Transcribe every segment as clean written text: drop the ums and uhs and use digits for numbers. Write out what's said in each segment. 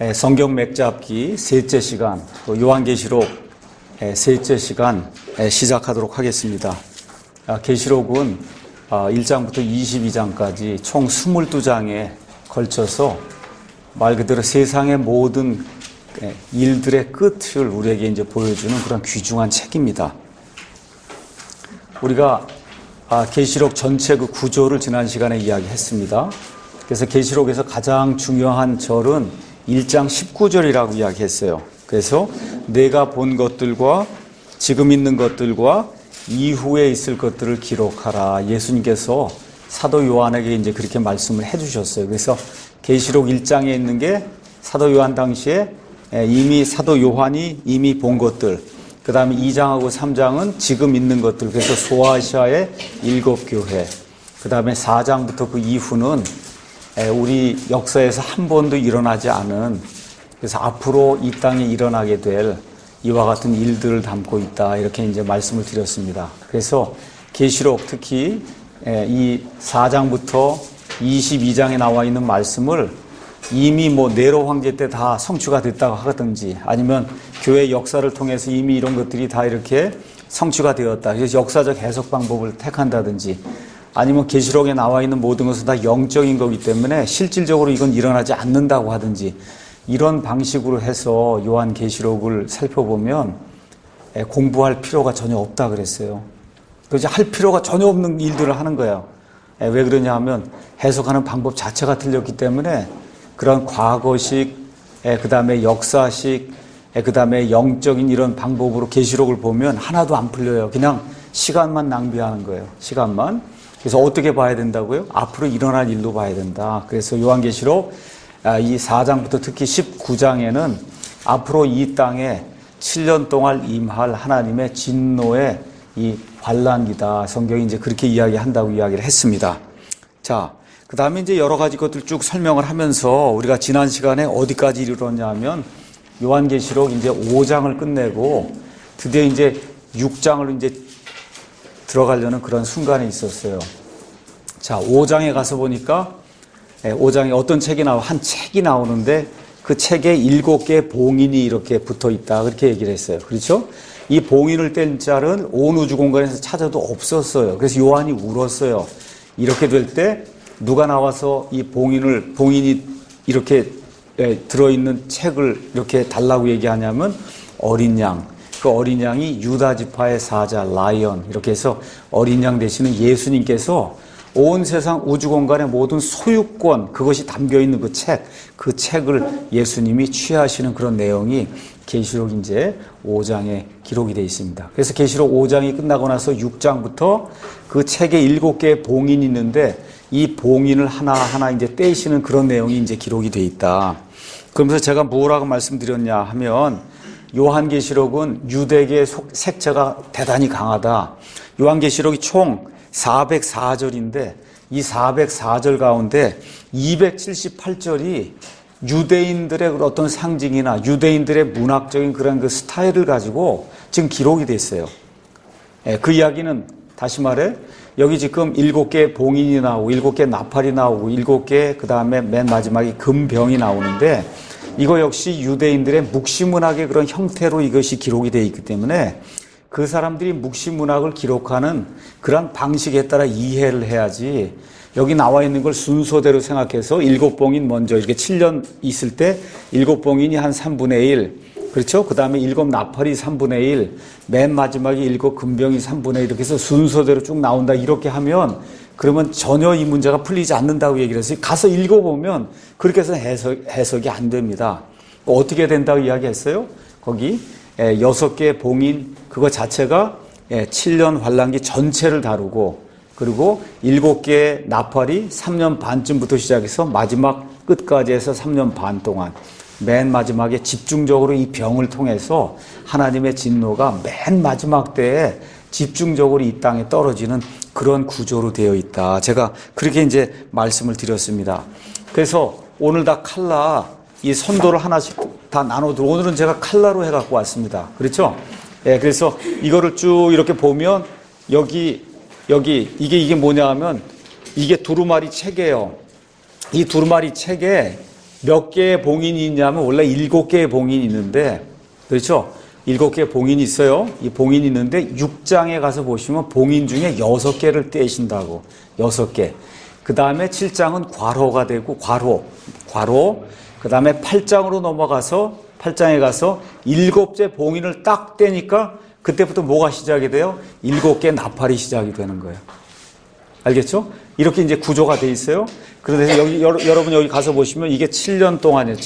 성경 맥잡기 셋째 시간, 요한계시록 셋째 시간 시작하도록 하겠습니다. 계시록은 1장부터 22장까지 총 22장에 걸쳐서 말 그대로 세상의 모든 일들의 끝을 우리에게 이제 보여주는 그런 귀중한 책입니다. 우리가 계시록 전체 그 구조를 지난 시간에 이야기했습니다. 그래서 계시록에서 가장 중요한 절은 1장 19절이라고 이야기했어요. 그래서 내가 본 것들과 지금 있는 것들과 이후에 있을 것들을 기록하라. 예수님께서 사도 요한에게 이제 그렇게 말씀을 해주셨어요. 그래서 계시록 1장에 있는 게 사도 요한 당시에 이미 사도 요한이 이미 본 것들, 그 다음에 2장하고 3장은 지금 있는 것들, 그래서 소아시아의 7교회, 그 다음에 4장부터 그 이후는 우리 역사에서 한 번도 일어나지 않은, 그래서 앞으로 이 땅에 일어나게 될 이와 같은 일들을 담고 있다, 이렇게 이제 말씀을 드렸습니다. 그래서 계시록 특히 이 4장부터 22장에 나와 있는 말씀을 이미 네로 황제 때 다 성취가 됐다고 하든지, 아니면 교회 역사를 통해서 이미 이런 것들이 다 이렇게 성취가 되었다, 그래서 역사적 해석 방법을 택한다든지, 아니면 계시록에 나와 있는 모든 것은 다 영적인 거기 때문에 실질적으로 이건 일어나지 않는다고 하든지, 이런 방식으로 해서 요한 계시록을 살펴보면 공부할 필요가 전혀 없다 그랬어요. 그래서 할 필요가 전혀 없는 일들을 하는 거예요. 왜 그러냐 하면 해석하는 방법 자체가 틀렸기 때문에 그런 과거식, 그 다음에 역사식, 그 다음에 영적인 이런 방법으로 계시록을 보면 하나도 안 풀려요. 그냥 시간만 낭비하는 거예요. 시간만. 그래서 어떻게 봐야 된다고요? 앞으로 일어날 일로 봐야 된다. 그래서 요한계시록 이 4장부터 특히 19장에는 앞으로 이 땅에 7년 동안 임할 하나님의 진노의 이 환란기다. 성경이 이제 그렇게 이야기한다고 이야기를 했습니다. 자, 그 다음에 이제 여러 가지 것들 쭉 설명을 하면서 우리가 지난 시간에 어디까지 이르렀냐 하면 요한계시록 이제 5장을 끝내고 드디어 이제 6장을 이제 들어가려는 그런 순간에 있었어요. 자, 5장에 가서 보니까 5장에 어떤 책이 한 책이 나오는데 그 책에 7개의 봉인이 이렇게 붙어 있다. 그렇게 얘기를 했어요. 그렇죠? 이 봉인을 뗀 짤은 온 우주 공간에서 찾아도 없었어요. 그래서 요한이 울었어요. 이렇게 될 때 누가 나와서 이 봉인이 이렇게 들어있는 책을 이렇게 달라고 얘기하냐면 어린 양. 그 어린 양이 유다 지파의 사자 라이언, 이렇게 해서 어린 양 되시는 예수님께서 온 세상 우주 공간의 모든 소유권, 그것이 담겨 있는 그 책을 예수님이 취하시는 그런 내용이 계시록 이제 5장에 기록이 되어 있습니다. 그래서 계시록 5장이 끝나고 나서 6장부터 그 책에 7개의 봉인이 있는데 이 봉인을 하나하나 이제 떼시는 그런 내용이 이제 기록이 되어 있다. 그러면서 제가 뭐라고 말씀드렸냐 하면 요한계시록은 유대계의 색채가 대단히 강하다. 요한계시록이 총 404절인데 이 404절 가운데 278절이 유대인들의 어떤 상징이나 유대인들의 문학적인 그런 그 스타일을 가지고 지금 기록이 됐어요. 그 이야기는 다시 말해 여기 지금 7개의 봉인이 나오고 7개의 나팔이 나오고 7개 그 다음에 맨 마지막에 금병이 나오는데 이거 역시 유대인들의 묵시문학의 그런 형태로 이것이 기록이 되어 있기 때문에 그 사람들이 묵시문학을 기록하는 그런 방식에 따라 이해를 해야지 여기 나와 있는 걸 순서대로 생각해서 7봉인 먼저 이렇게 7년 있을 때 7봉인이 한 3분의 1, 그렇죠? 그 다음에 7 나팔이 3분의 1, 맨 마지막에 7 금병이 3분의 1 이렇게 해서 순서대로 쭉 나온다 이렇게 하면 그러면 전혀 이 문제가 풀리지 않는다고 얘기를 했어요. 가서 읽어보면 그렇게 해서 해석이 안 됩니다. 어떻게 된다고 이야기했어요? 거기 6개의 봉인 그거 자체가 7년 환란기 전체를 다루고 그리고 7개의 나팔이 3년 반쯤부터 시작해서 마지막 끝까지 해서 3년 반 동안 맨 마지막에 집중적으로 이 병을 통해서 하나님의 진노가 맨 마지막 때에 집중적으로 이 땅에 떨어지는 그런 구조로 되어 있다. 제가 그렇게 이제 말씀을 드렸습니다. 그래서 오늘 다 칼라 이 선도를 하나씩 다 나눠두고 오늘은 제가 칼라로 해갖고 왔습니다. 그렇죠? 그래서 이거를 쭉 이렇게 보면 여기 이게 뭐냐 하면 이게 두루마리 책이에요. 이 두루마리 책에 몇 개의 봉인이 있냐면 원래 7개의 봉인이 있는데, 그렇죠? 7개의 봉인이 있어요. 이 봉인이 있는데 6장에 가서 보시면 봉인 중에 6개를 떼신다고. 6개. 그 다음에 7장은 괄호가 되고 괄호. 그 다음에 8장으로 넘어가서 8장에 가서 7째 봉인을 딱 떼니까 그때부터 뭐가 시작이 돼요? 7개 나팔이 시작이 되는 거예요. 알겠죠? 이렇게 이제 구조가 돼 있어요. 그런데 여기 여러분 여기 가서 보시면 이게 7년 동안이에요.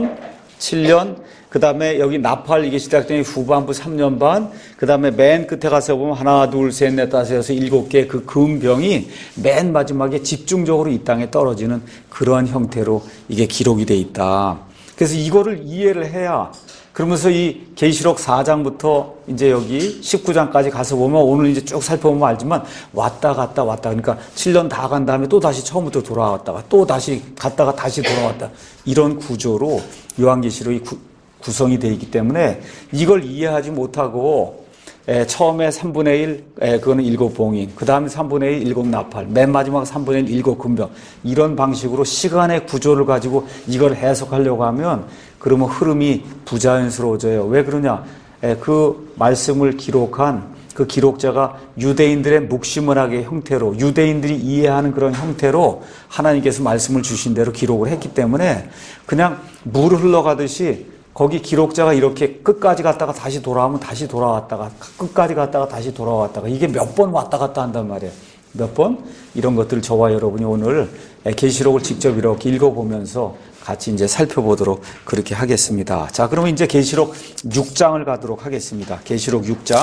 7년. 그 다음에 여기 나팔 이게 시작되니 후반부 3년 반. 그 다음에 맨 끝에 가서 보면 하나, 둘, 셋, 넷, 다섯, 여섯, 7개 그 금병이 맨 마지막에 집중적으로 이 땅에 떨어지는 그러한 형태로 이게 기록이 돼 있다. 그래서 이거를 이해를 해야, 그러면서 이 계시록 4장부터 이제 여기 19장까지 가서 보면 오늘 이제 쭉 살펴보면 알지만 왔다 갔다. 그러니까 7년 다 간 다음에 또 다시 처음부터 돌아왔다가 또 다시 갔다가 다시 돌아왔다. 이런 구조로 요한계시록이 구성이 되어 있기 때문에 이걸 이해하지 못하고 처음에 3분의 1, 그거는 7봉인, 그 다음에 3분의 1, 7나팔, 맨 마지막 3분의 1, 7금병, 이런 방식으로 시간의 구조를 가지고 이걸 해석하려고 하면 그러면 흐름이 부자연스러워져요. 왜 그러냐? 그 말씀을 기록한 그 기록자가 유대인들의 묵시문학의 형태로, 유대인들이 이해하는 그런 형태로 하나님께서 말씀을 주신 대로 기록을 했기 때문에 그냥 물 흘러가듯이 거기 기록자가 이렇게 끝까지 갔다가 다시 돌아오면 다시 돌아왔다가 끝까지 갔다가 다시 돌아왔다가 이게 몇 번 왔다 갔다 한단 말이에요. 몇 번? 이런 것들 저와 여러분이 오늘 계시록을 직접 이렇게 읽어보면서 같이 이제 살펴보도록 그렇게 하겠습니다. 자, 그러면 이제 계시록 6장을 가도록 하겠습니다. 계시록 6장.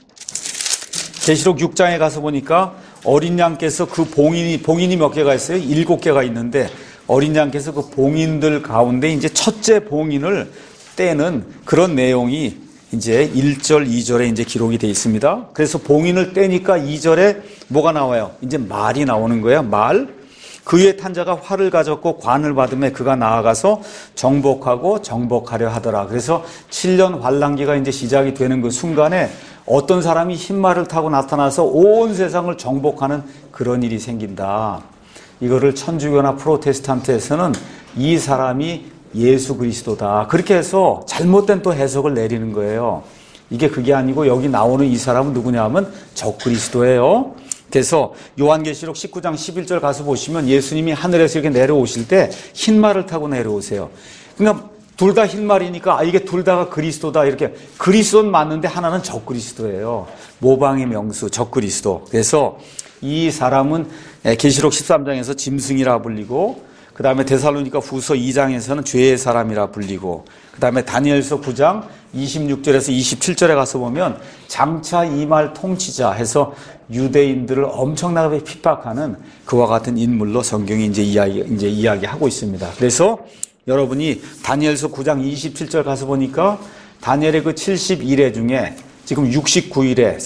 계시록 6장에 가서 보니까 어린 양께서 그 봉인이 몇 개가 있어요? 7개가 있는데 어린 양께서 그 봉인들 가운데 이제 첫째 봉인을 떼는 그런 내용이 이제 1절, 2절에 이제 기록이 되어 있습니다. 그래서 봉인을 떼니까 2절에 뭐가 나와요? 이제 말이 나오는 거예요. 말. 그 위에 탄 자가 활을 가졌고 관을 받으며 그가 나아가서 정복하고 정복하려 하더라. 그래서 7년 환란기가 이제 시작이 되는 그 순간에 어떤 사람이 흰 말을 타고 나타나서 온 세상을 정복하는 그런 일이 생긴다. 이거를 천주교나 프로테스탄트에서는 이 사람이 예수 그리스도다. 그렇게 해서 잘못된 또 해석을 내리는 거예요. 이게 그게 아니고 여기 나오는 이 사람은 누구냐 하면 적그리스도예요. 그래서 요한계시록 19장 11절 가서 보시면 예수님이 하늘에서 이렇게 내려오실 때 흰 말을 타고 내려오세요. 그러니까 둘 다 흰 말이니까 이게 둘 다가 그리스도다. 이렇게 그리스도는 맞는데 하나는 적그리스도예요. 모방의 명수 적그리스도. 그래서 이 사람은 계시록 13장에서 짐승이라 불리고 그 다음에 데살로니가 후서 2장에서는 죄의 사람이라 불리고 그 다음에 다니엘서 9장 26절에서 27절에 가서 보면 장차 이 말 통치자 해서 유대인들을 엄청나게 핍박하는 그와 같은 인물로 성경이 이제 이야기하고 있습니다. 그래서 여러분이 다니엘서 9장 27절 가서 보니까 다니엘의 그 71회 중에 지금 69일에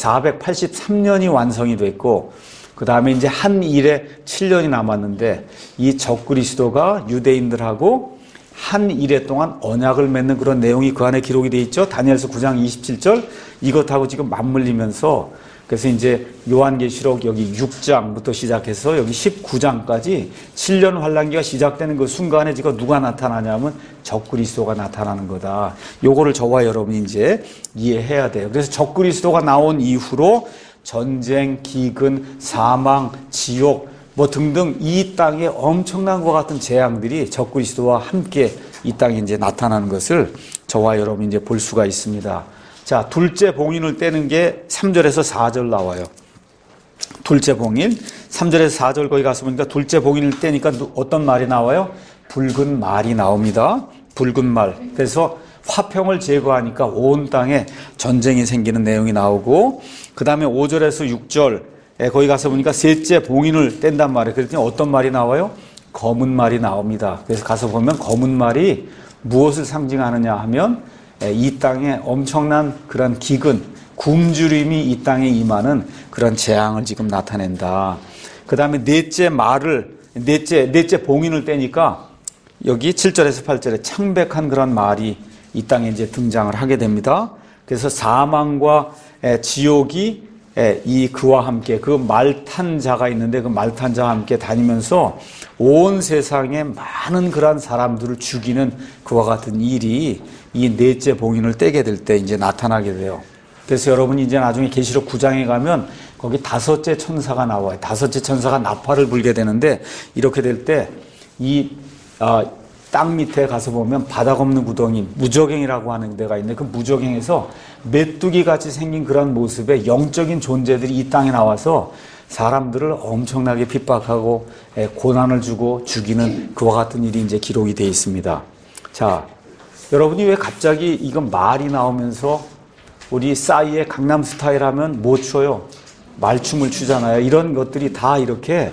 483년이 완성이 됐고 그 다음에 이제 한 일에 7년이 남았는데 이 적그리스도가 유대인들하고 한 일해 동안 언약을 맺는 그런 내용이 그 안에 기록이 되어 있죠. 다니엘서 9장 27절 이것하고 지금 맞물리면서 그래서 이제 요한계시록 여기 6장부터 시작해서 여기 19장까지 7년 환란기가 시작되는 그 순간에 지금 누가 나타나냐면 적그리스도가 나타나는 거다. 요거를 저와 여러분이 이제 이해해야 돼요. 그래서 적그리스도가 나온 이후로 전쟁, 기근, 사망, 지옥 뭐 등등 이 땅에 엄청난 것 같은 재앙들이 적그리스도와 함께 이 땅에 이제 나타나는 것을 저와 여러분이 이제 볼 수가 있습니다. 자, 둘째 봉인을 떼는 게 3절에서 4절 나와요. 둘째 봉인 3절에서 4절 거기 가서 보니까 둘째 봉인을 떼니까 어떤 말이 나와요? 붉은 말이 나옵니다. 붉은 말. 그래서 화평을 제거하니까 온 땅에 전쟁이 생기는 내용이 나오고 그 다음에 5절에서 6절 거기 가서 보니까 셋째 봉인을 뗀단 말이에요. 그랬더니 어떤 말이 나와요? 검은 말이 나옵니다. 그래서 가서 보면 검은 말이 무엇을 상징하느냐 하면 이 땅에 엄청난 그런 기근, 굶주림이 이 땅에 임하는 그런 재앙을 지금 나타낸다. 그 다음에 넷째 봉인을 떼니까 여기 7절에서 8절에 창백한 그런 말이 이 땅에 이제 등장을 하게 됩니다. 그래서 사망과 지옥이 이 그와 함께 그 말 탄 자가 있는데 그 말 탄 자와 함께 다니면서 온 세상에 많은 그러한 사람들을 죽이는 그와 같은 일이 이 넷째 봉인을 떼게 될 때 이제 나타나게 돼요. 그래서 여러분이 이제 나중에 계시록 9장에 가면 거기 다섯째 천사가 나와요. 다섯째 천사가 나팔을 불게 되는데 이렇게 될 때 이 땅 밑에 가서 보면 바닥 없는 구덩이, 무저갱이라고 하는 데가 있는데 그 무저갱에서 메뚜기 같이 생긴 그런 모습의 영적인 존재들이 이 땅에 나와서 사람들을 엄청나게 핍박하고 고난을 주고 죽이는 그와 같은 일이 이제 기록이 되어 있습니다. 자, 여러분이 왜 갑자기 이건 말이 나오면서 우리 싸이의 강남 스타일 하면 뭐 춰요? 말춤을 추잖아요. 이런 것들이 다 이렇게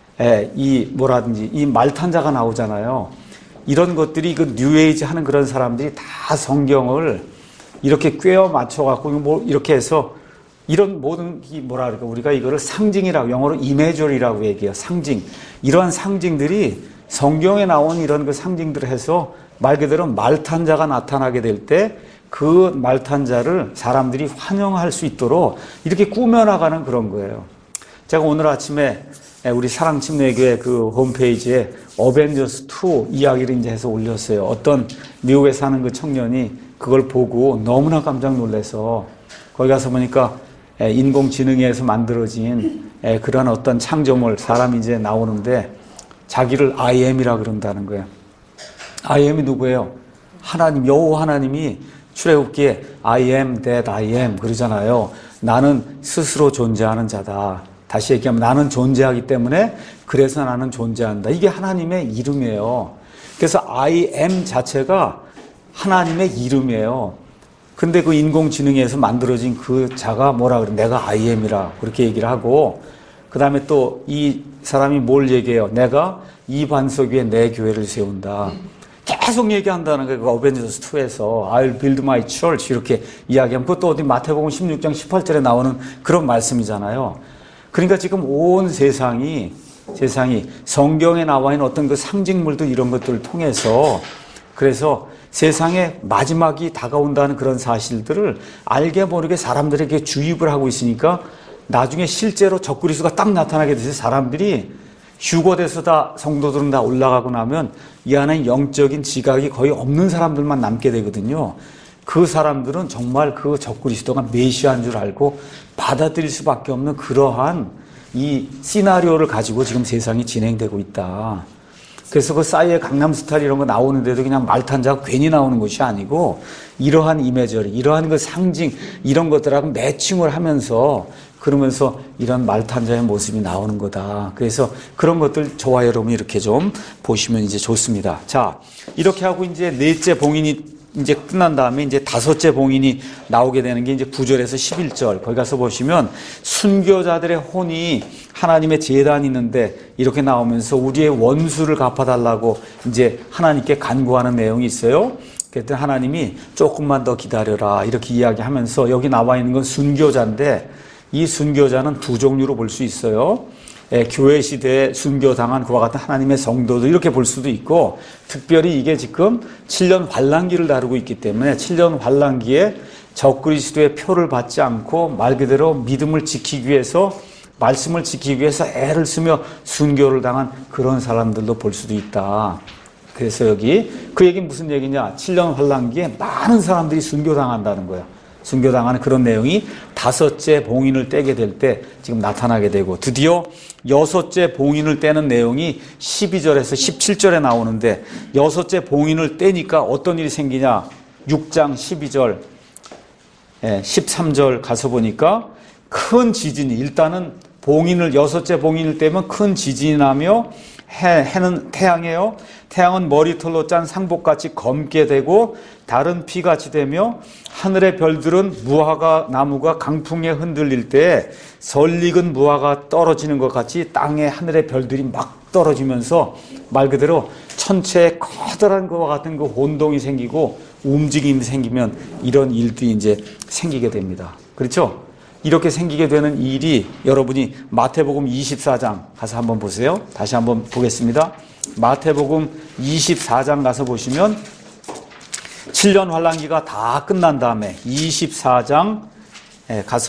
이 말탄자가 나오잖아요. 이런 것들이 그 뉴에이지 하는 그런 사람들이 다 성경을 이렇게 꿰어 맞춰갖고 뭐 이렇게 해서 이런 모든 우리가 이거를 상징이라고 영어로 이미저리라고 얘기해요. 상징. 이러한 상징들이 성경에 나온 이런 그 상징들을 해서 말 그대로 말탄자가 나타나게 될 때 그 말탄자를 사람들이 환영할 수 있도록 이렇게 꾸며나가는 그런 거예요. 제가 오늘 아침에 우리 사랑침례교회 그 홈페이지에 어벤져스 2 이야기를 이제 해서 올렸어요. 어떤 미국에 사는 그 청년이 그걸 보고 너무나 깜짝 놀라서 거기 가서 보니까 인공지능에서 만들어진 그런 어떤 창조물 사람이 이제 나오는데 자기를 I am이라 그런다는 거예요. I am이 누구예요? 하나님, 여호와 하나님이 출애굽기에 I am that I am 그러잖아요. 나는 스스로 존재하는 자다. 다시 얘기하면 나는 존재하기 때문에 그래서 나는 존재한다. 이게 하나님의 이름이에요. 그래서 I am 자체가 하나님의 이름이에요. 근데 그 인공지능에서 만들어진 그 자가 뭐라 그래? 내가 I am이라 그렇게 얘기를 하고 그 다음에 또 이 사람이 뭘 얘기해요? 내가 이 반석 위에 내 교회를 세운다. 계속 얘기한다는 거예요. 그 어벤져스 2에서 I'll build my church 이렇게 이야기하면 그것도 어디 마태복음 16장 18절에 나오는 그런 말씀이잖아요. 그러니까 지금 온 세상이 성경에 나와 있는 어떤 그 상징물들 이런 것들을 통해서 그래서 세상에 마지막이 다가온다는 그런 사실들을 알게 모르게 사람들에게 주입을 하고 있으니까 나중에 실제로 적그리스도가 딱 나타나게 돼서 사람들이 휴거돼서 다 성도들은 다 올라가고 나면 이 안에 영적인 지각이 거의 없는 사람들만 남게 되거든요. 그 사람들은 정말 그 적그리스도가 메시아인 줄 알고 받아들일 수밖에 없는 그러한 이 시나리오를 가지고 지금 세상이 진행되고 있다. 그래서 그 싸이의 강남 스타일 이런 거 나오는데도 그냥 말탄자가 괜히 나오는 것이 아니고 이러한 이미저리, 이러한 그 상징 이런 것들하고 매칭을 하면서 그러면서 이런 말탄자의 모습이 나오는 거다. 그래서 그런 것들 저와 여러분이 이렇게 좀 보시면 이제 좋습니다. 자, 이렇게 하고 이제 넷째 봉인이 이제 끝난 다음에 이제 다섯째 봉인이 나오게 되는 게 이제 9절에서 11절. 거기 가서 보시면 순교자들의 혼이 하나님의 제단이 있는데 이렇게 나오면서 우리의 원수를 갚아달라고 이제 하나님께 간구하는 내용이 있어요. 그랬더니 하나님이 조금만 더 기다려라 이렇게 이야기하면서 여기 나와 있는 건 순교자인데 이 순교자는 두 종류로 볼 수 있어요. 교회 시대에 순교당한 그와 같은 하나님의 성도들 이렇게 볼 수도 있고 특별히 이게 지금 7년 환란기를 다루고 있기 때문에 7년 환란기에 적그리스도의 표를 받지 않고 말 그대로 믿음을 지키기 위해서 말씀을 지키기 위해서 애를 쓰며 순교를 당한 그런 사람들도 볼 수도 있다. 그래서 여기 그 얘기는 무슨 얘기냐? 7년 환란기에 많은 사람들이 순교당한다는 거예요. 순교당하는 그런 내용이 다섯째 봉인을 떼게 될 때 지금 나타나게 되고 드디어 여섯째 봉인을 떼는 내용이 12절에서 17절에 나오는데 여섯째 봉인을 떼니까 어떤 일이 생기냐 6장 12절 13절 가서 보니까 큰 지진이 일단은 여섯째 봉인을 떼면 큰 지진이 나며 해는 태양이에요. 태양은 머리털로 짠 상복같이 검게 되고 달은 피같이 되며 하늘의 별들은 무화과 나무가 강풍에 흔들릴 때 설익은 무화과 떨어지는 것 같이 땅에 하늘의 별들이 막 떨어지면서 말 그대로 천체에 커다란 것과 같은 그 혼동이 생기고 움직임이 생기면 이런 일들이 이제 생기게 됩니다. 그렇죠? 이렇게 생기게 되는 일이 여러분이 마태복음 24장 가서 한번 보세요. 다시 한번 보겠습니다. 마태복음 24장 가서 보시면 7년 환란기가 다 끝난 다음에 24장 가서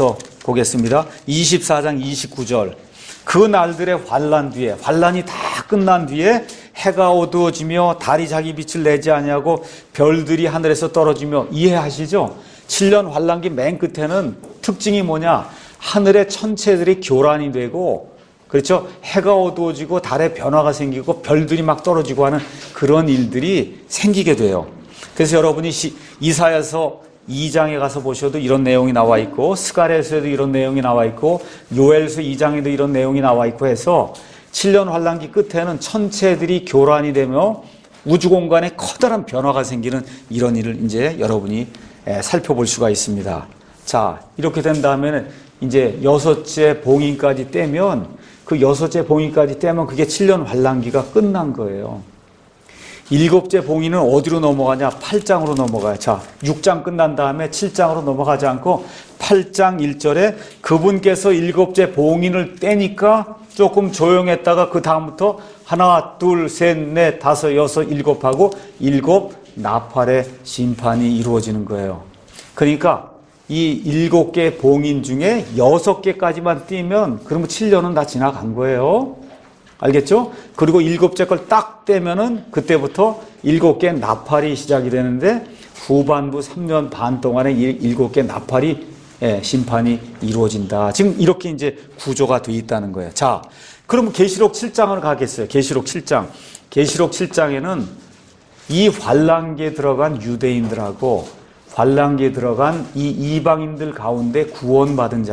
보겠습니다. 24장 29절. 그 날들의 환란 뒤에, 환란이 다 끝난 뒤에 해가 어두워지며 달이 자기 빛을 내지 아니하고 별들이 하늘에서 떨어지며, 이해하시죠? 7년 환란기 맨 끝에는 특징이 뭐냐? 하늘의 천체들이 교란이 되고, 그렇죠? 해가 어두워지고 달에 변화가 생기고 별들이 막 떨어지고 하는 그런 일들이 생기게 돼요. 그래서 여러분이 이사야서 2장에 가서 보셔도 이런 내용이 나와 있고, 스가랴서에도 이런 내용이 나와 있고, 요엘서 2장에도 이런 내용이 나와 있고 해서 7년 환란기 끝에는 천체들이 교란이 되며 우주 공간에 커다란 변화가 생기는 이런 일을 이제 여러분이 살펴볼 수가 있습니다. 자, 이렇게 된 다음에는 이제 여섯째 봉인까지 떼면, 그 여섯째 봉인까지 떼면 그게 7년 환란기가 끝난 거예요. 일곱째 봉인은 어디로 넘어가냐? 8장으로 넘어가요. 자, 6장 끝난 다음에 7장으로 넘어가지 않고 8장 1절에 그분께서 일곱째 봉인을 떼니까 조금 조용했다가 그 다음부터 하나, 둘, 셋, 넷, 다섯, 여섯, 일곱 하고 일곱 나팔의 심판이 이루어지는 거예요. 그러니까 이 7개 봉인 중에 6개까지만 띄면 그러면 7년은 다 지나간 거예요. 알겠죠? 그리고 7째 걸 딱 떼면은 그때부터 7개 나팔이 시작이 되는데 후반부 3년 반 동안에 7개 나팔이 심판이 이루어진다. 지금 이렇게 이제 구조가 되어 있다는 거예요. 자, 그러면 계시록 7장을 가겠어요. 계시록 7장. 계시록 7장에는 이 환란기에 들어간 유대인들하고 환란기에 들어간 이 이방인들 가운데 구원받은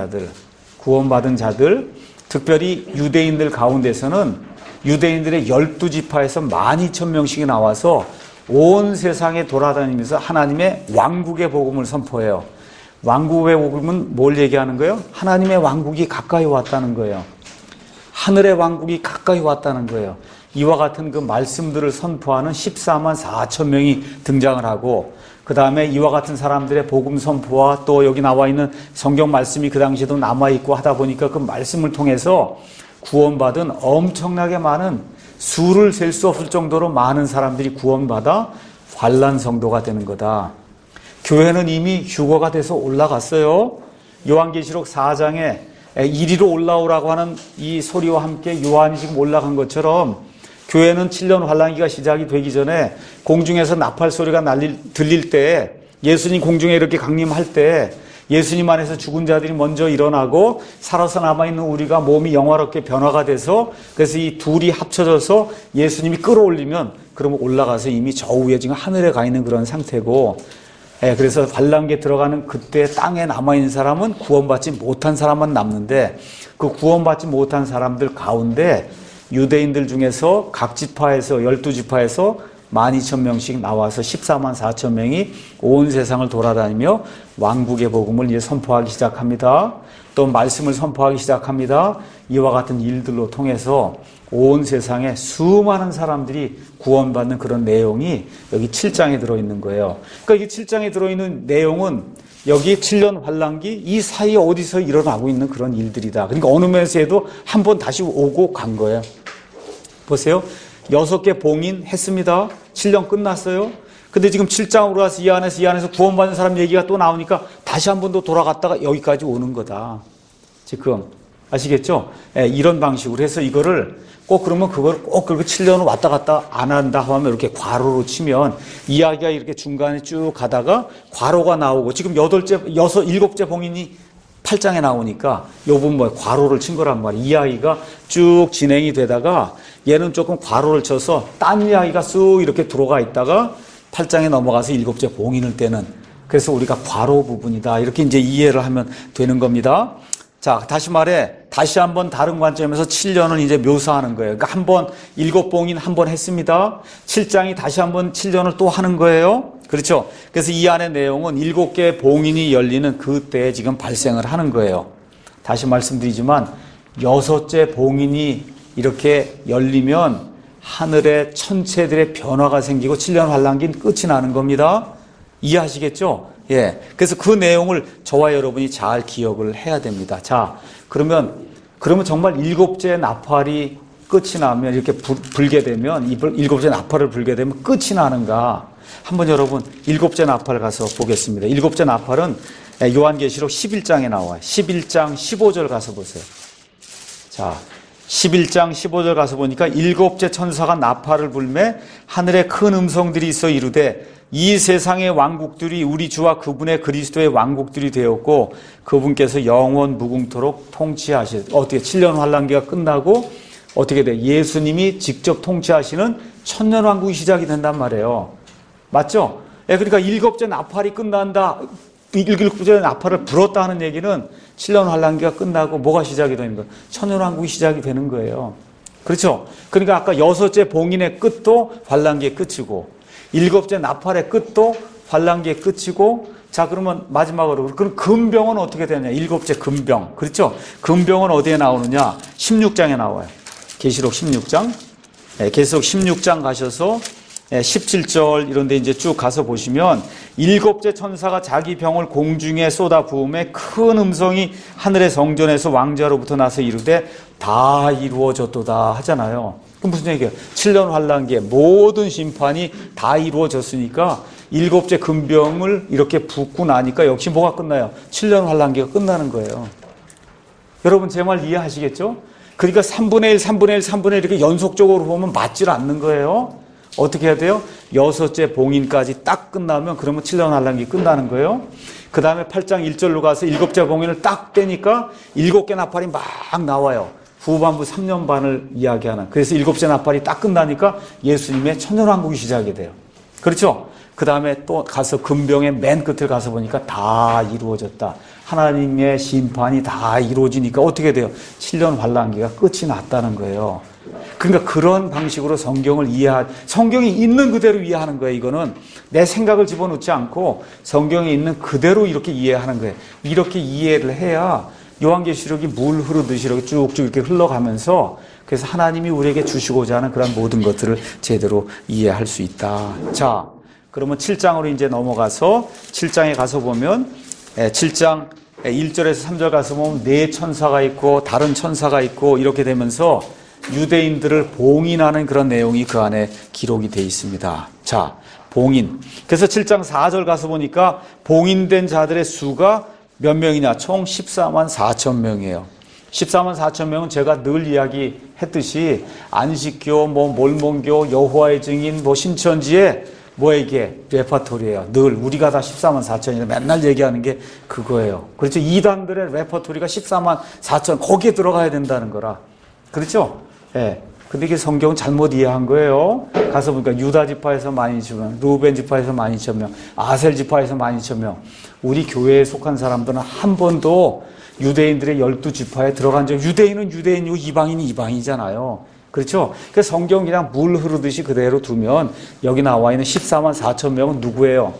자들, 특별히 유대인들 가운데서는 유대인들의 12지파에서 12,000명씩이 나와서 온 세상에 돌아다니면서 하나님의 왕국의 복음을 선포해요. 왕국의 복음은 뭘 얘기하는 거예요? 하나님의 왕국이 가까이 왔다는 거예요. 하늘의 왕국이 가까이 왔다는 거예요. 이와 같은 그 말씀들을 선포하는 14만 4천 명이 등장을 하고, 그 다음에 이와 같은 사람들의 복음 선포와 또 여기 나와 있는 성경 말씀이 그 당시에도 남아있고 하다 보니까 그 말씀을 통해서 구원받은 엄청나게 많은, 수를 셀 수 없을 정도로 많은 사람들이 구원받아 환란 성도가 되는 거다. 교회는 이미 휴거가 돼서 올라갔어요. 요한계시록 4장에 이리로 올라오라고 하는 이 소리와 함께 요한이 지금 올라간 것처럼 교회는 7년 환란기가 시작이 되기 전에 공중에서 나팔 소리가 들릴 때, 예수님 공중에 이렇게 강림할 때 예수님 안에서 죽은 자들이 먼저 일어나고 살아서 남아있는 우리가 몸이 영화롭게 변화가 돼서, 그래서 이 둘이 합쳐져서 예수님이 끌어올리면 그러면 올라가서 이미 저 위에 지금 하늘에 가 있는 그런 상태고, 그래서 환란기에 들어가는 그때 땅에 남아있는 사람은 구원받지 못한 사람만 남는데, 그 구원받지 못한 사람들 가운데 유대인들 중에서 각 지파에서 12지파에서 12,000명씩 나와서 14만 4천 명이 온 세상을 돌아다니며 왕국의 복음을 이제 선포하기 시작합니다. 또 말씀을 선포하기 시작합니다. 이와 같은 일들로 통해서 온 세상에 수많은 사람들이 구원받는 그런 내용이 여기 7장에 들어있는 거예요. 그러니까 이 7장에 들어있는 내용은 여기 7년 환란기 이 사이에 어디서 일어나고 있는 그런 일들이다. 그러니까 어느 면에서도 한 번 다시 오고 간 거예요. 보세요. 6개 봉인 했습니다. 7년 끝났어요. 근데 지금 7장으로 가서 이 안에서 구원받는 사람 얘기가 또 나오니까 다시 한 번 더 돌아갔다가 여기까지 오는 거다. 지금 아시겠죠? 이런 방식으로 해서 이거를 꼭 그러면 그걸 꼭 그렇게 7년을 왔다 갔다 안 한다 하면 이렇게 괄호로 치면 이야기가 이렇게 중간에 쭉 가다가 괄호가 나오고, 지금 7째 봉인이 8장에 나오니까 요 부분 뭐 괄호를 친 거란 말이에요. 이야기가 쭉 진행이 되다가 얘는 조금 괄호를 쳐서 딴 이야기가 쑥 이렇게 들어가 있다가 8장에 넘어가서 7째 봉인을 떼는, 그래서 우리가 괄호 부분이다. 이렇게 이제 이해를 하면 되는 겁니다. 자, 다시 한번 다른 관점에서 7년을 이제 묘사하는 거예요. 그러니까 한번 7봉인 한번 했습니다. 7장이 다시 한번 7년을 또 하는 거예요. 그렇죠? 그래서 이 안의 내용은 7개 봉인이 열리는 그때에 지금 발생을 하는 거예요. 다시 말씀드리지만 6째 봉인이 이렇게 열리면 하늘의 천체들의 변화가 생기고 7년 환란기는 끝이 나는 겁니다. 이해하시겠죠? 예. 그래서 그 내용을 저와 여러분이 잘 기억을 해야 됩니다. 자, 그러면 정말 7째 나팔이 끝이 나면, 이렇게 불게 되면, 7째 나팔을 불게 되면 끝이 나는가? 한번 여러분 7째 나팔 가서 보겠습니다. 7째 나팔은 요한계시록 11장에 나와요. 11장 15절 가서 보세요. 자, 11장 15절 가서 보니까 일곱째 천사가 나팔을 불매 하늘에 큰 음성들이 있어 이르되 이 세상의 왕국들이 우리 주와 그분의 그리스도의 왕국들이 되었고 그분께서 영원 무궁토록 통치하실. 어떻게 7년 환란기가 끝나고 어떻게 돼? 예수님이 직접 통치하시는 천년 왕국이 시작이 된단 말이에요. 맞죠? 그러니까 일곱째 나팔이 끝난다. 일곱째 나팔을 불었다 하는 얘기는 7년 환란기가 끝나고 뭐가 시작이 되는 거예요? 천년 왕국이 시작이 되는 거예요. 그렇죠? 그러니까 아까 여섯째 봉인의 끝도 환란기의 끝이고 일곱째 나팔의 끝도 환란기의 끝이고 자 그러면 마지막으로 그럼 금병은 어떻게 되냐? 일곱째 금병. 그렇죠? 금병은 어디에 나오느냐? 16장에 나와요. 계시록 16장. 계시록 16장 가셔서 17절 이런 데 이제 쭉 가서 보시면 일곱째 천사가 자기 병을 공중에 쏟아 부음에 큰 음성이 하늘의 성전에서 왕자로부터 나서 이르되 다 이루어졌도다 하잖아요. 그럼 무슨 얘기예요? 7년 환란기에 모든 심판이 다 이루어졌으니까 일곱째 금병을 이렇게 붓고 나니까 역시 뭐가 끝나요? 7년 환란기가 끝나는 거예요. 여러분 제 말 이해하시겠죠? 그러니까 3분의 1, 3분의 1, 3분의 1 이렇게 연속적으로 보면 맞질 않는 거예요. 어떻게 해야 돼요? 여섯째 봉인까지 딱 끝나면 그러면 7년 환란기 끝나는 거예요. 그 다음에 8장 1절로 가서 일곱째 봉인을 딱 떼니까 일곱 개 나팔이 막 나와요. 후반부 3년 반을 이야기하는. 그래서 일곱째 나팔이 딱 끝나니까 예수님의 천년왕국이 시작이 돼요. 그렇죠? 그 다음에 또 가서 금병의 맨 끝을 가서 보니까 다 이루어졌다. 하나님의 심판이 다 이루어지니까 어떻게 돼요? 7년 환란기가 끝이 났다는 거예요. 그러니까 그런 방식으로 성경을 성경이 있는 그대로 이해하는 거예요. 이거는 내 생각을 집어넣지 않고 성경에 있는 그대로 이렇게 이해하는 거예요. 이렇게 이해를 해야 요한계시록이 물 흐르듯이 이렇게 쭉쭉 이렇게 흘러가면서 그래서 하나님이 우리에게 주시고자 하는 그런 모든 것들을 제대로 이해할 수 있다. 자, 그러면 7장으로 이제 넘어가서 7장에 가서 보면 7장 1절에서 3절 가서 보면 네 천사가 있고 다른 천사가 있고 이렇게 되면서 유대인들을 봉인하는 그런 내용이 그 안에 기록이 되어 있습니다. 자, 봉인. 그래서 7장 4절 가서 보니까 봉인된 자들의 수가 몇 명이냐? 총 14만 4천 명이에요. 14만 4천 명은 제가 늘 이야기했듯이 안식교, 몰몬교, 여호와의 증인, 신천지의 이게 레퍼토리예요. 늘 우리가 다 14만 4천이라 맨날 얘기하는 게 그거예요. 그렇죠? 이단들의 레퍼토리가 14만 4천 거기에 들어가야 된다는 거라. 그렇죠? 예. 근데 이게 성경은 잘못 이해한 거예요. 가서 보니까 유다 지파에서 12,000명, 루벤 지파에서 12,000명, 아셀 지파에서 12,000명. 우리 교회에 속한 사람들은 한 번도 유대인들의 12지파에 들어간 적, 유대인은 유대인이고 이방인이 이방이잖아요. 그렇죠? 그래서 성경 그냥 물 흐르듯이 그대로 두면 여기 나와 있는 14만 4천 명은 누구예요?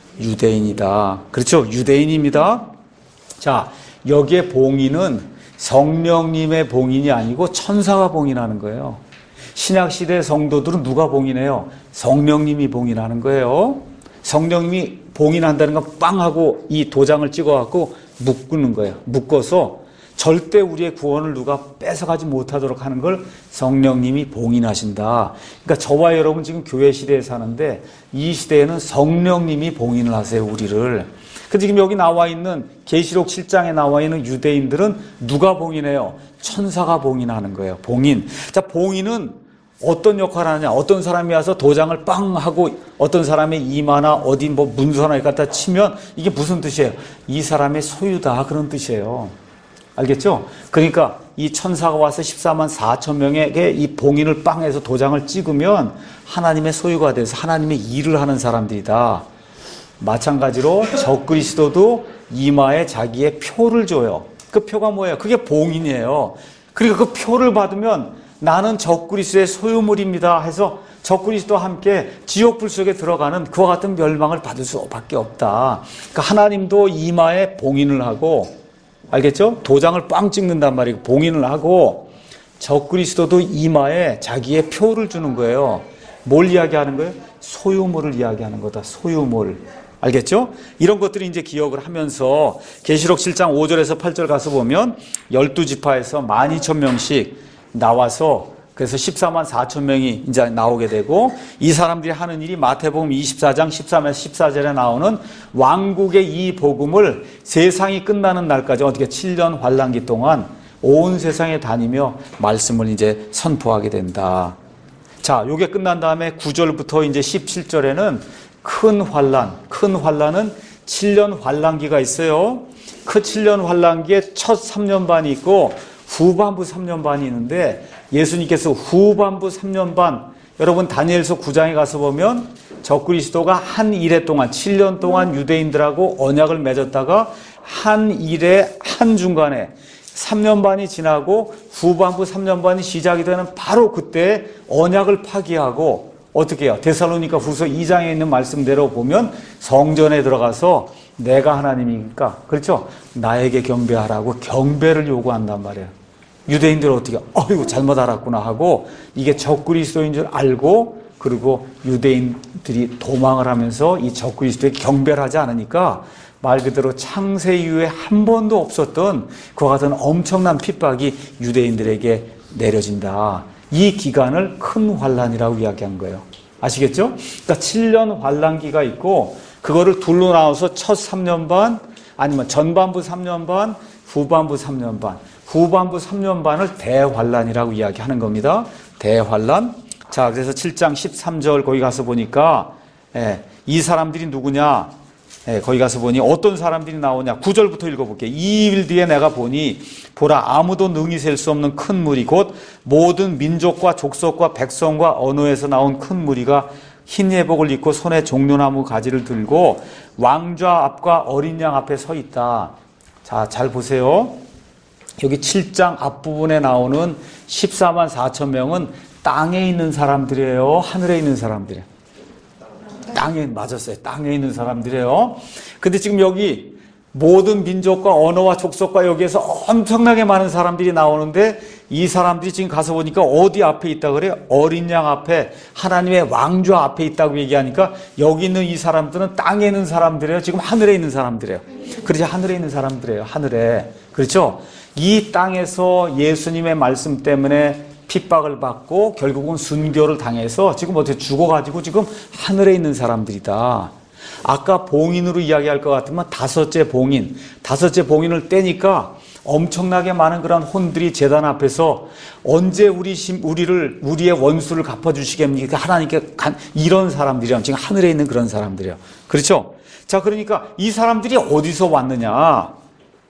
유대인이다. 그렇죠? 유대인입니다. 자, 여기에 봉인은 성령님의 봉인이 아니고 천사가 봉인하는 거예요. 신약시대 성도들은 누가 봉인해요? 성령님이 봉인하는 거예요. 성령님이 봉인한다는 건 빵 하고 이 도장을 찍어갖고 묶는 거예요. 묶어서 절대 우리의 구원을 누가 뺏어가지 못하도록 하는 걸 성령님이 봉인하신다. 그러니까 저와 여러분 지금 교회 시대에 사는데 이 시대에는 성령님이 봉인을 하세요, 우리를. 근데 지금 여기 나와 있는 계시록 7장에 나와 있는 유대인들은 누가 봉인해요? 천사가 봉인하는 거예요. 봉인. 자, 봉인은 어떤 역할을 하느냐? 어떤 사람이 와서 도장을 빵 하고 어떤 사람의 이마나 어디 문서 하나 갖다 치면 이게 무슨 뜻이에요? 이 사람의 소유다. 그런 뜻이에요. 알겠죠? 그러니까 이 천사가 와서 14만 4천 명에게 이 봉인을 빵 해서 도장을 찍으면 하나님의 소유가 돼서 하나님의 일을 하는 사람들이다. 마찬가지로 적그리스도도 이마에 자기의 표를 줘요. 그 표가 뭐예요? 그게 봉인이에요. 그러니까 그 표를 받으면 나는 적그리스도의 소유물입니다 해서 적그리스도와 함께 지옥불 속에 들어가는 그와 같은 멸망을 받을 수밖에 없다. 그러니까 하나님도 이마에 봉인을 하고, 알겠죠? 도장을 빵 찍는단 말이고 봉인을 하고, 적그리스도도 이마에 자기의 표를 주는 거예요. 뭘 이야기하는 거예요? 소유물을 이야기하는 거다. 소유물. 알겠죠? 이런 것들이 이제 기억을 하면서 계시록 7장 5절에서 8절 가서 보면 12지파에서 12,000명씩 나와서 그래서 14만 4천 명이 이제 나오게 되고, 이 사람들이 하는 일이 마태복음 24장 13에서 14절에 나오는 왕국의 이 복음을 세상이 끝나는 날까지 어떻게 7년 환란기 동안 온 세상에 다니며 말씀을 이제 선포하게 된다. 자, 요게 끝난 다음에 9절부터 이제 17절에는 큰 환란은 7년 환란기가 있어요. 그 7년 환란기에 첫 3년 반이 있고 후반부 3년 반이 있는데, 예수님께서 후반부 3년 반, 여러분 다니엘서 9장에 가서 보면 적그리스도가 한 일해 동안 7년 동안 유대인들하고 언약을 맺었다가 한 일에 한중간에 3년 반이 지나고 후반부 3년 반이 시작이 되는 바로 그때 언약을 파기하고 어떻게 해요? 데살로니가 후서 2장에 있는 말씀대로 보면 성전에 들어가서 내가 하나님이니까, 그렇죠? 나에게 경배하라고 경배를 요구한단 말이에요. 유대인들은 어떻게, 어이구, 잘못 알았구나 하고, 이게 적그리스도인 줄 알고, 그리고 유대인들이 도망을 하면서 이 적그리스도에게 경배를 하지 않으니까, 말 그대로 창세 이후에 한 번도 없었던 그와 같은 엄청난 핍박이 유대인들에게 내려진다. 이 기간을 큰 환란이라고 이야기한 거예요. 아시겠죠? 그러니까 7년 환란기가 있고, 그거를 둘로 나눠서 첫 3년 반, 아니면 전반부 3년 반, 후반부 3년 반. 후반부 3년 반을 대환란이라고 이야기하는 겁니다. 대환란. 자, 그래서 7장 13절 거기 가서 보니까, 이 사람들이 누구냐? 거기 가서 보니 어떤 사람들이 나오냐. 9절부터 읽어볼게요. 이 일 뒤에 내가 보니, 보라, 아무도 능히 셀 수 없는 큰 무리, 곧 모든 민족과 족속과 백성과 언어에서 나온 큰 무리가 흰 예복을 입고 손에 종려나무 가지를 들고 왕좌 앞과 어린 양 앞에 서 있다. 자, 잘 보세요. 여기 7장 앞부분에 나오는 14만 4천 명은 땅에 있는 사람들이에요? 하늘에 있는 사람들이에요? 땅에, 맞았어요. 땅에 있는 사람들이에요. 근데 지금 여기 모든 민족과 언어와 족속과 여기에서 엄청나게 많은 사람들이 나오는데, 이 사람들이 지금 가서 보니까 어디 앞에 있다 그래요? 어린 양 앞에, 하나님의 왕좌 앞에 있다고 얘기하니까, 여기 있는 이 사람들은 땅에 있는 사람들이에요? 지금 하늘에 있는 사람들이에요? 그렇죠. 하늘에 있는 사람들이에요. 하늘에. 그렇죠? 이 땅에서 예수님의 말씀 때문에 핍박을 받고 결국은 순교를 당해서 지금 어떻게 죽어가지고 지금 하늘에 있는 사람들이다. 아까 봉인으로 이야기할 것 같으면 다섯째 봉인을 떼니까 엄청나게 많은 그런 혼들이 제단 앞에서 언제 우리의 원수를 갚아주시겠습니까? 하나님께 이런 사람들이랑 지금 하늘에 있는 그런 사람들이요. 그렇죠? 자, 그러니까 이 사람들이 어디서 왔느냐?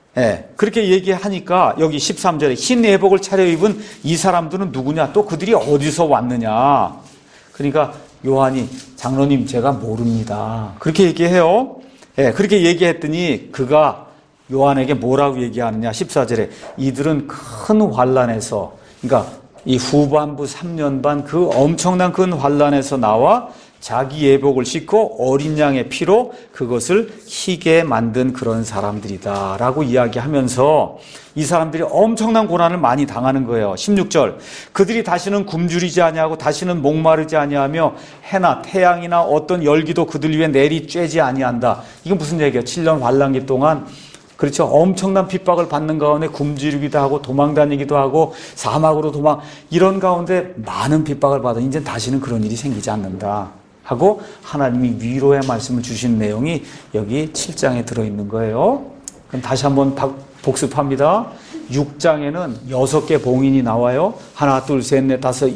그렇게 얘기하니까 여기 13절에 흰 예복을 차려입은 이 사람들은 누구냐? 또 그들이 어디서 왔느냐? 그러니까 요한이, 장로님 제가 모릅니다. 그렇게 얘기해요. 그렇게 얘기했더니 그가 요한에게 뭐라고 얘기하느냐? 14절에 이들은 큰 환란에서, 그러니까 이 후반부 3년 반 그 엄청난 큰 환란에서 나와 자기 예복을 씻고 어린 양의 피로 그것을 희게 만든 그런 사람들이다 라고 이야기하면서 이 사람들이 엄청난 고난을 많이 당하는 거예요. 16절, 그들이 다시는 굶주리지 아니하고 다시는 목마르지 아니하며 해나 태양이나 어떤 열기도 그들 위에 내리 쬐지 아니한다. 이건 무슨 얘기예요? 7년 환란기 동안, 그렇죠, 엄청난 핍박을 받는 가운데 굶주리기도 하고 도망다니기도 하고 사막으로 이런 가운데 많은 픽박을 받아 이제 다시는 그런 일이 생기지 않는다 하고 하나님이 위로의 말씀을 주신 내용이 여기 7장에 들어있는 거예요. 그럼 다시 한번 복습합니다. 6장에는 6개 봉인이 나와요. 하나, 둘, 셋, 넷, 다섯,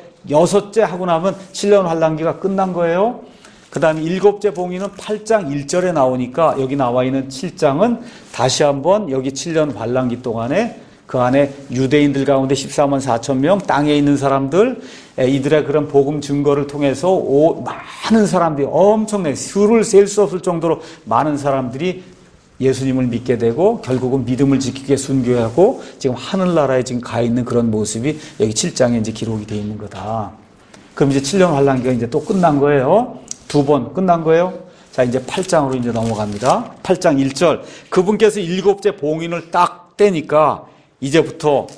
여섯째 하고 나면 7년 환란기가 끝난 거예요. 그 다음에 7째 봉인은 8장 1절에 나오니까 여기 나와 있는 7장은 다시 한번 여기 7년 환란기 동안에 그 안에 유대인들 가운데 14만 4천 명, 땅에 있는 사람들, 이들의 그런 복음 증거를 통해서 많은 사람들이 엄청나게 수를 셀 수 없을 정도로 많은 사람들이 예수님을 믿게 되고 결국은 믿음을 지키게 순교하고 지금 하늘나라에 지금 가 있는 그런 모습이 여기 7장에 이제 기록이 되어 있는 거다. 그럼 이제 7년 환란기가 이제 또 끝난 거예요. 2번 끝난 거예요. 자, 이제 8장으로 이제 넘어갑니다. 8장 1절. 그분께서 7째 봉인을 딱 떼니까 이제부터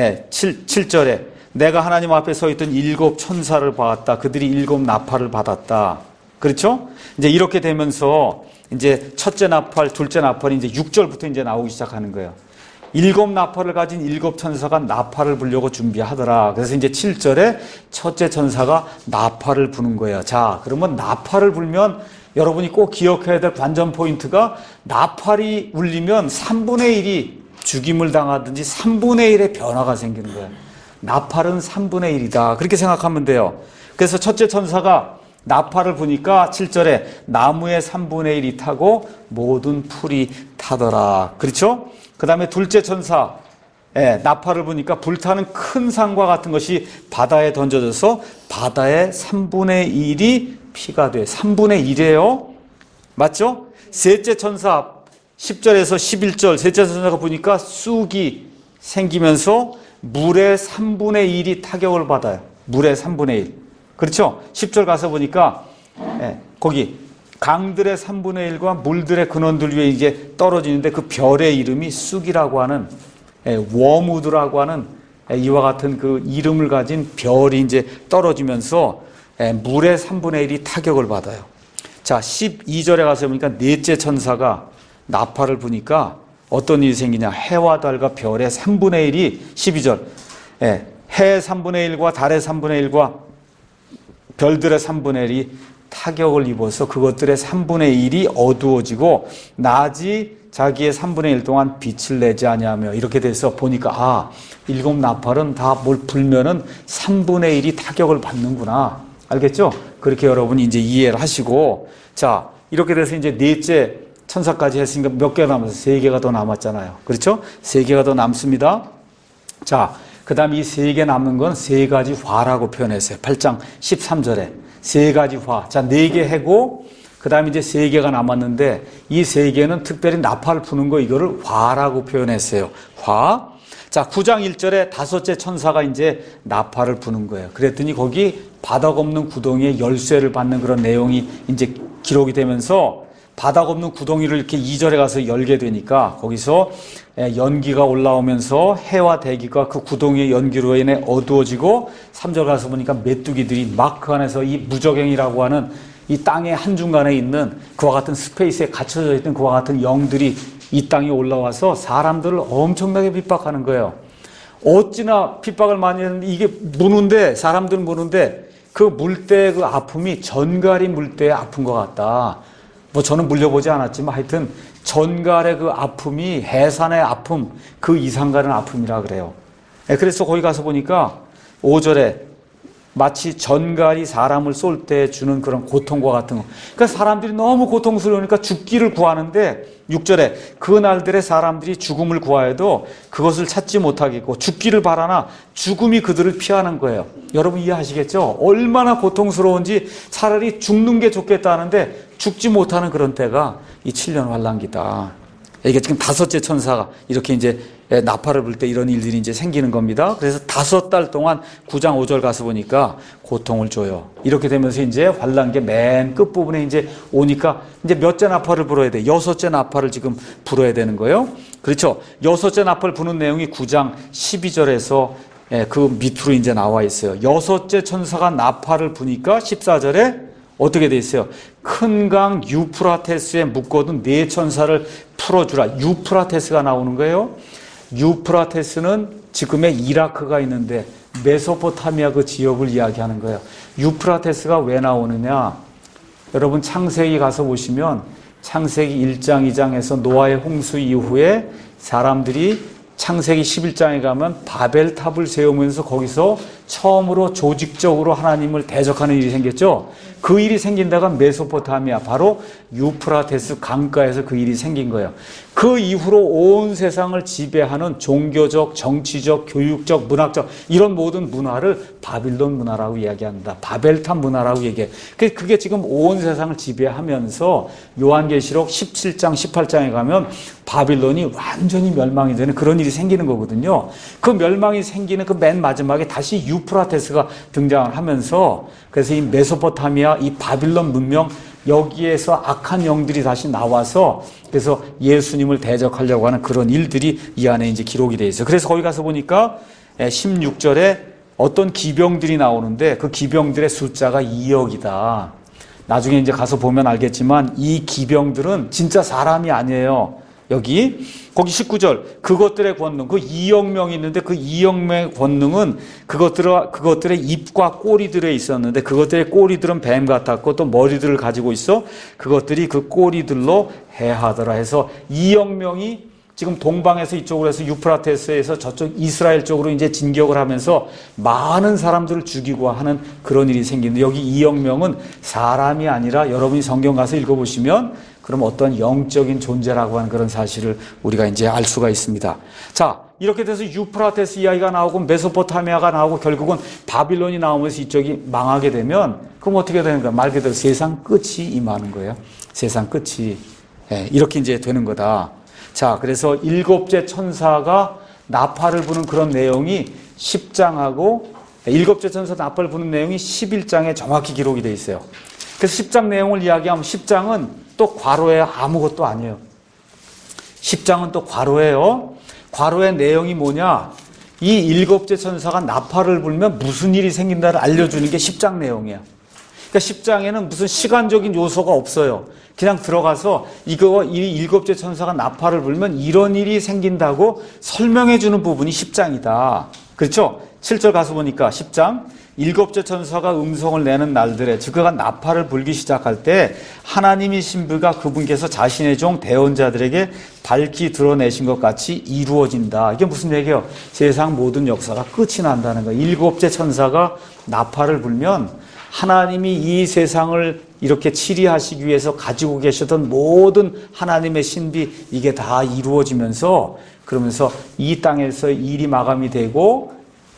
7절에 내가 하나님 앞에 서 있던 7 천사를 보았다. 그들이 7 나팔을 받았다. 그렇죠? 이제 이렇게 되면서 이제 첫째 나팔, 둘째 나팔이 이제 6절부터 이제 나오기 시작하는 거예요. 일곱 나팔을 가진 일곱 천사가 나팔을 불려고 준비하더라. 그래서 이제 7절에 첫째 천사가 나팔을 부는 거예요. 자, 그러면 나팔을 불면 여러분이 꼭 기억해야 될 관전 포인트가 나팔이 울리면 3분의 1이 죽임을 당하든지 3분의 1의 변화가 생기는 거예요. 나팔은 3분의 1이다. 그렇게 생각하면 돼요. 그래서 첫째 천사가 나팔을 부니까 7절에 나무의 3분의 1이 타고 모든 풀이 타더라. 그렇죠? 그 다음에 둘째 천사 나팔을 부니까 불타는 큰 산과 같은 것이 바다에 던져져서 바다의 3분의 1이 피가 돼. 3분의 1이에요. 맞죠? 셋째 천사 10절에서 11절 셋째 천사가 보니까 쑥이 생기면서 물의 3분의 1이 타격을 받아요. 물의 3분의 1. 그렇죠? 10절 가서 보니까 거기 강들의 3분의 1과 물들의 근원들 위에 이제 떨어지는데 그 별의 이름이 쑥이라고 하는 워무드라고 하는 이와 같은 그 이름을 가진 별이 이제 떨어지면서 물의 3분의 1이 타격을 받아요. 자, 12절에 가서 보니까 넷째 천사가 나팔을 부니까 어떤 일이 생기냐. 해와 달과 별의 3분의 1이 12절 해의 3분의 1과 달의 3분의 1과 별들의 3분의 1이 타격을 입어서 그것들의 3분의 1이 어두워지고 낮이 자기의 3분의 1 동안 빛을 내지 아니하며 이렇게 돼서 보니까 일곱 나팔은 다 뭘 불면은 3분의 1이 타격을 받는구나. 알겠죠? 그렇게 여러분이 이제 이해를 하시고 자, 이렇게 돼서 이제 넷째 천사까지 했으니까 몇 개가 남았어요? 3개가 더 남았잖아요. 그렇죠? 3개가 더 남습니다. 자, 그 다음 이 3개 남는 건 3가지 화라고 표현했어요. 8장 13절에 3가지 화. 자, 4개 해고 그 다음에 이제 3개가 남았는데 이 3개는 특별히 나팔을 부는 거 이거를 화라고 표현했어요. 화. 자, 9장 1절에 5째 천사가 이제 나팔을 부는 거예요. 그랬더니 거기 바닥 없는 구덩이에 열쇠를 받는 그런 내용이 이제 기록이 되면서 바닥 없는 구덩이를 이렇게 2절에 가서 열게 되니까 거기서 연기가 올라오면서 해와 대기가 그 구덩이의 연기로 인해 어두워지고 3절 가서 보니까 메뚜기들이 막 그 안에서 이 무저갱이라고 하는 이 땅의 한중간에 있는 그와 같은 스페이스에 갇혀져 있던 그와 같은 영들이 이 땅에 올라와서 사람들을 엄청나게 핍박하는 거예요. 어찌나 핍박을 많이 했는데 이게 무는데 사람들은 무는데 그 물때의 그 아픔이 전갈이 물때의 아픈 것 같다. 뭐 저는 물려보지 않았지만 하여튼 전갈의 그 아픔이 해산의 아픔 그 이상 가는 아픔이라 그래요. 그래서 거기 가서 보니까 5절에 마치 전갈이 사람을 쏠 때 주는 그런 고통과 같은 거. 그러니까 사람들이 너무 고통스러우니까 죽기를 구하는데 6절에 그 날들에 사람들이 죽음을 구하여도 그것을 찾지 못하겠고 죽기를 바라나 죽음이 그들을 피하는 거예요. 여러분 이해하시겠죠? 얼마나 고통스러운지 차라리 죽는 게 좋겠다는데 죽지 못하는 그런 때가 이 7년 환란기다. 이게 지금 5째 천사가 이렇게 이제 나팔을 불 때 이런 일들이 이제 생기는 겁니다. 그래서 5달 동안 9장 5절 가서 보니까 고통을 줘요. 이렇게 되면서 이제 환란기 맨 끝부분에 이제 오니까 이제 몇째 나팔을 불어야 돼? 6째 나팔을 지금 불어야 되는 거예요. 그렇죠? 6째 나팔 부는 내용이 9장 12절에서 그 밑으로 이제 나와 있어요. 6째 천사가 나팔을 부니까 14절에 어떻게 돼 있어요? 큰 강 유프라테스에 묶어둔 4천사를 풀어주라. 유프라테스가 나오는 거예요. 유프라테스는 지금의 이라크가 있는데 메소포타미아 그 지역을 이야기하는 거예요. 유프라테스가 왜 나오느냐? 여러분 창세기 가서 보시면 창세기 1장 2장에서 노아의 홍수 이후에 사람들이 창세기 11장에 가면 바벨탑을 세우면서 거기서 처음으로 조직적으로 하나님을 대적하는 일이 생겼죠. 그 일이 생긴 데가 메소포타미아, 바로 유프라테스 강가에서 그 일이 생긴 거예요. 그 이후로 온 세상을 지배하는 종교적, 정치적, 교육적, 문학적 이런 모든 문화를 바빌론 문화라고 이야기합니다. 바벨탑 문화라고 얘기해요. 그게 지금 온 세상을 지배하면서 요한계시록 17장, 18장에 가면 바빌론이 완전히 멸망이 되는 그런 일이 생기는 거거든요. 그 멸망이 생기는 그 맨 마지막에 다시 유프라테스가 등장을 하면서 그래서 이 메소포타미아, 이 바빌론 문명 여기에서 악한 영들이 다시 나와서 그래서 예수님을 대적하려고 하는 그런 일들이 이 안에 이제 기록이 되어 있어요. 그래서 거기 가서 보니까 16절에 어떤 기병들이 나오는데 그 기병들의 숫자가 2억이다. 나중에 이제 가서 보면 알겠지만 이 기병들은 진짜 사람이 아니에요. 거기 19절, 그것들의 권능, 그 2억 명이 있는데 그 2억 명의 권능은 그것들의 입과 꼬리들에 있었는데 그것들의 꼬리들은 뱀 같았고 또 머리들을 가지고 있어 그것들이 그 꼬리들로 해하더라 해서 2억 명이 지금 동방에서 이쪽으로 해서 유프라테스에서 저쪽 이스라엘 쪽으로 이제 진격을 하면서 많은 사람들을 죽이고 하는 그런 일이 생기는데 여기 2억 명은 사람이 아니라 여러분이 성경 가서 읽어보시면 그럼 어떤 영적인 존재라고 하는 그런 사실을 우리가 이제 알 수가 있습니다. 자, 이렇게 돼서 유프라테스 이야기가 나오고 메소포타미아가 나오고 결국은 바빌론이 나오면서 이쪽이 망하게 되면 그럼 어떻게 되는 거야? 말 그대로 세상 끝이 임하는 거예요. 세상 끝이. 이렇게 이제 되는 거다. 자, 그래서 일곱째 천사가 나팔을 부는 그런 내용이 10장하고 일곱째 천사 나팔을 부는 내용이 11장에 정확히 기록이 되어 있어요. 그래서 10장 내용을 이야기하면 10장은 또 괄호예요. 아무것도 아니에요. 10장은 또 괄호예요. 괄호의 내용이 뭐냐? 이 일곱째 천사가 나팔을 불면 무슨 일이 생긴다를 알려주는 게 10장 내용이야. 그러니까 10장에는 무슨 시간적인 요소가 없어요. 그냥 들어가서 이 일곱째 천사가 나팔을 불면 이런 일이 생긴다고 설명해 주는 부분이 10장이다. 그렇죠? 7절 가서 보니까 10장 일곱째 천사가 음성을 내는 날들에 즉 그가 나팔을 불기 시작할 때 하나님의 신부가 그분께서 자신의 종 대언자들에게 밝히 드러내신 것 같이 이루어진다. 이게 무슨 얘기예요? 세상 모든 역사가 끝이 난다는 거예요. 일곱째 천사가 나팔을 불면 하나님이 이 세상을 이렇게 치리하시기 위해서 가지고 계셨던 모든 하나님의 신비 이게 다 이루어지면서 그러면서 이 땅에서 일이 마감이 되고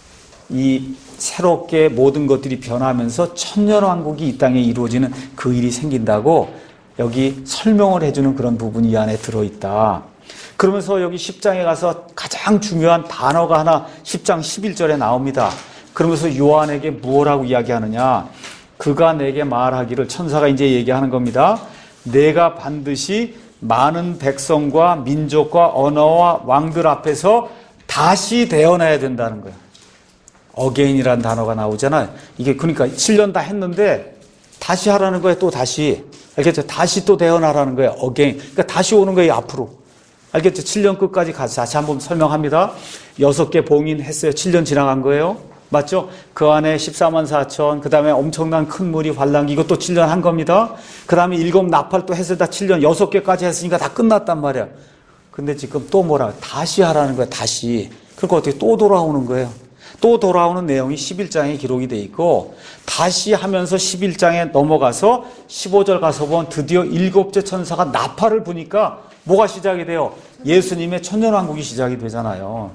이 새롭게 모든 것들이 변하면서 천년왕국이 이 땅에 이루어지는 그 일이 생긴다고 여기 설명을 해주는 그런 부분이 이 안에 들어있다. 그러면서 여기 10장에 가서 가장 중요한 단어가 하나 10장 11절에 나옵니다. 그러면서 요한에게 무엇라고 이야기하느냐? 그가 내게 말하기를 천사가 이제 얘기하는 겁니다. 내가 반드시 많은 백성과 민족과 언어와 왕들 앞에서 다시 태어나야 된다는 거예요. again이라는 단어가 나오잖아요. 이게 그러니까 7년 다 했는데 다시 하라는 거예요. 또 다시. 알겠죠? 다시 또 태어나라는 거예요. again. 그러니까 다시 오는 거예요. 앞으로. 알겠죠? 7년 끝까지 가서 다시 한번 설명합니다. 6개 봉인 했어요. 7년 지나간 거예요. 맞죠? 그 안에 14만 4천, 그 다음에 엄청난 큰 물이 환란, 이것도 7년 한 겁니다. 그 다음에 7 나팔 또 했을 때 7년, 6개까지 했으니까 다 끝났단 말이야. 근데 지금 또 뭐라, 다시 하라는 거야, 다시. 그러니까 어떻게 또 돌아오는 거예요. 또 돌아오는 내용이 11장에 기록이 돼 있고, 다시 하면서 11장에 넘어가서 15절 가서 보면 드디어 일곱째 천사가 나팔을 부니까 뭐가 시작이 돼요? 예수님의 천년왕국이 시작이 되잖아요.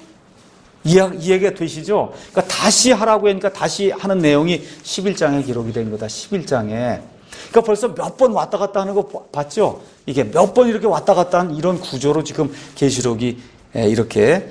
이해가 되시죠? 그러니까 다시 하라고 하니까 다시 하는 내용이 11장에 기록이 된 거다. 11장에. 그러니까 벌써 몇 번 왔다 갔다 하는 거 봤죠? 이게 몇 번 이렇게 왔다 갔다 하는 이런 구조로 지금 계시록이 이렇게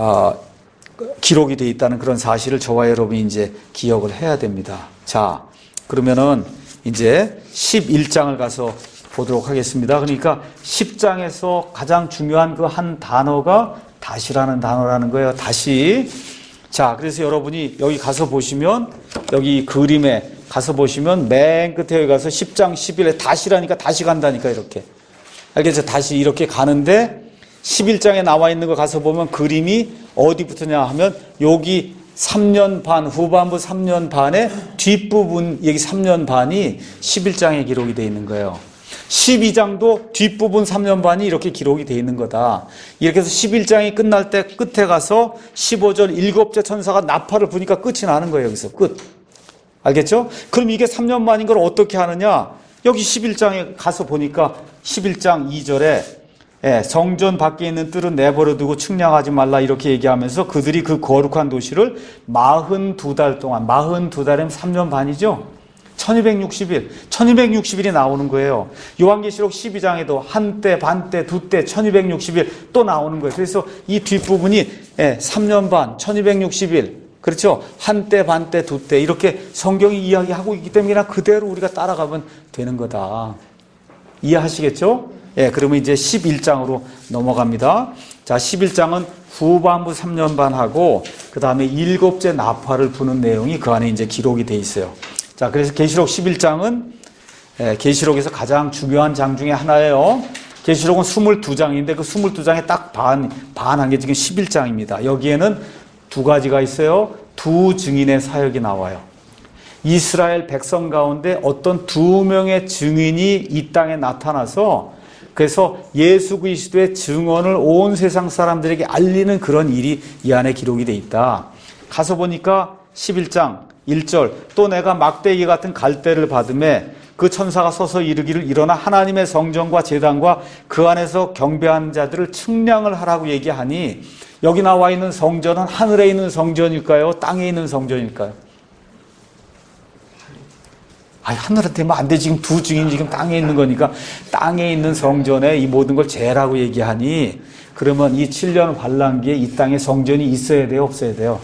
기록이 돼 있다는 그런 사실을 저와 여러분이 이제 기억을 해야 됩니다. 자, 그러면은 이제 11장을 가서 보도록 하겠습니다. 그러니까 10장에서 가장 중요한 그 한 단어가 다시라는 단어라는 거예요. 다시. 자, 그래서 여러분이 여기 가서 보시면, 여기 그림에 가서 보시면 맨 끝에 여기 가서 10장 11에 다시라니까 다시 간다니까 이렇게. 알겠죠? 다시 이렇게 가는데 11장에 나와 있는 거 가서 보면 그림이 어디부터냐 하면 여기 3년 반, 후반부 3년 반의 뒷부분, 여기 3년 반이 11장에 기록이 되어 있는 거예요. 12장도 뒷부분 3년 반이 이렇게 기록이 되어 있는 거다. 이렇게 해서 11장이 끝날 때 끝에 가서 15절 일곱째 천사가 나팔을 부니까 끝이 나는 거예요. 여기서 끝. 알겠죠? 그럼 이게 3년 반인 걸 어떻게 하느냐? 여기 11장에 가서 보니까 11장 2절에 성전 밖에 있는 뜰은 내버려 두고 측량하지 말라 이렇게 얘기하면서 그들이 그 거룩한 도시를 42달 동안, 42달이면 3년 반이죠? 1260일, 1260일이 나오는 거예요. 요한계시록 12장에도 한때, 반때, 두때, 1260일 또 나오는 거예요. 그래서 이 뒷부분이 3년 반, 1260일, 그렇죠? 한때, 반때, 두때 이렇게 성경이 이야기하고 있기 때문에 그냥 그대로 우리가 따라가면 되는 거다. 이해하시겠죠? 그러면 이제 11장으로 넘어갑니다. 자, 11장은 후반부 3년 반하고 그 다음에 일곱째 나팔을 부는 내용이 그 안에 이제 기록이 돼 있어요. 자, 그래서 계시록 11장은 계시록에서 가장 중요한 장 중에 하나예요. 계시록은 22장인데 그 22장에 딱 반한 게 지금 11장입니다. 여기에는 두 가지가 있어요. 두 증인의 사역이 나와요. 이스라엘 백성 가운데 어떤 두 명의 증인이 이 땅에 나타나서 그래서 예수 그리스도의 증언을 온 세상 사람들에게 알리는 그런 일이 이 안에 기록이 돼 있다. 가서 보니까 11장 1절 또 내가 막대기 같은 갈대를 받음에 그 천사가 서서 이르기를 일어나 하나님의 성전과 제단과 그 안에서 경배하는 자들을 측량을 하라고 얘기하니 여기 나와 있는 성전은 하늘에 있는 성전일까요? 땅에 있는 성전일까요? 하늘에 되면 안 돼. 지금 두 증인이 지금 땅에 있는 거니까 땅에 있는 성전에 이 모든 걸 재라고 얘기하니 그러면 이 7년 환란기에 이 땅에 성전이 있어야 돼요? 없어야 돼요?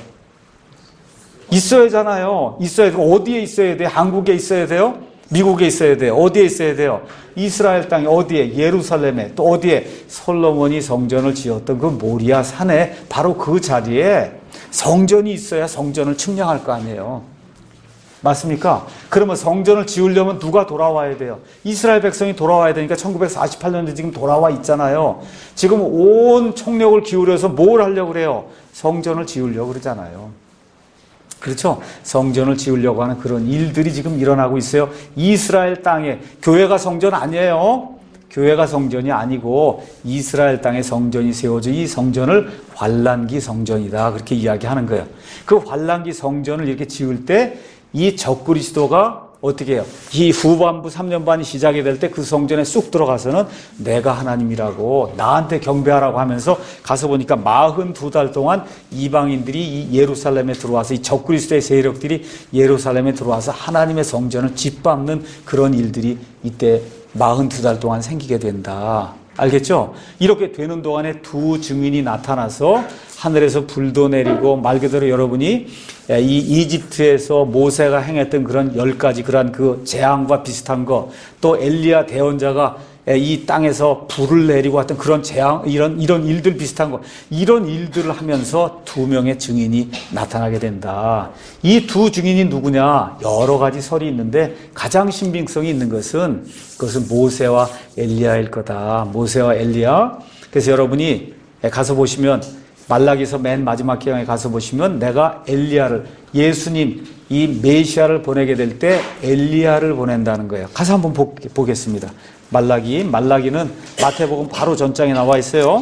있어야잖아요. 있어야 되고 어디에 있어야 돼요? 한국에 있어야 돼요? 미국에 있어야 돼요? 어디에 있어야 돼요? 이스라엘 땅에 어디에? 예루살렘에 또 어디에? 솔로몬이 성전을 지었던 그 모리아 산에 바로 그 자리에 성전이 있어야 성전을 측량할 거 아니에요. 맞습니까? 그러면 성전을 지으려면 누가 돌아와야 돼요? 이스라엘 백성이 돌아와야 되니까 1948년도 지금 돌아와 있잖아요. 지금 온 총력을 기울여서 뭘 하려고 그래요? 성전을 지으려고 그러잖아요. 그렇죠? 성전을 지으려고 하는 그런 일들이 지금 일어나고 있어요. 이스라엘 땅에. 교회가 성전 아니에요. 교회가 성전이 아니고 이스라엘 땅에 성전이 세워져 이 성전을 환란기 성전이다. 그렇게 이야기하는 거예요. 그 환란기 성전을 이렇게 지을 때 이 적그리스도가 어떻게 해요? 이 후반부 3년 반이 시작이 될 때 그 성전에 쑥 들어가서는 내가 하나님이라고 나한테 경배하라고 하면서 가서 보니까 42달 동안 이방인들이 이 예루살렘에 들어와서 이 적그리스도의 세력들이 예루살렘에 들어와서 하나님의 성전을 짓밟는 그런 일들이 이때 42달 동안 생기게 된다. 알겠죠? 이렇게 되는 동안에 두 증인이 나타나서 하늘에서 불도 내리고 말 그대로 여러분이 이 이집트에서 모세가 행했던 그런 10가지 그런 그 재앙과 비슷한 거 또 엘리야 대언자가 이 땅에서 불을 내리고 했던 그런 재앙 이런 일들 비슷한 거 이런 일들을 하면서 두 명의 증인이 나타나게 된다. 이 두 증인이 누구냐? 여러 가지 설이 있는데 가장 신빙성이 있는 것은 그것은 모세와 엘리야일 거다. 모세와 엘리야. 그래서 여러분이 가서 보시면 말라기서 맨 마지막 기강에 가서 보시면 내가 엘리야를 예수님 이 메시아를 보내게 될 때 엘리야를 보낸다는 거예요. 가서 한번 보겠습니다. 말라기는 마태복음 바로 전장에 나와 있어요.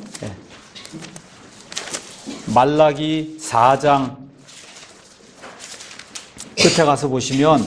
말라기 4장 끝에 가서 보시면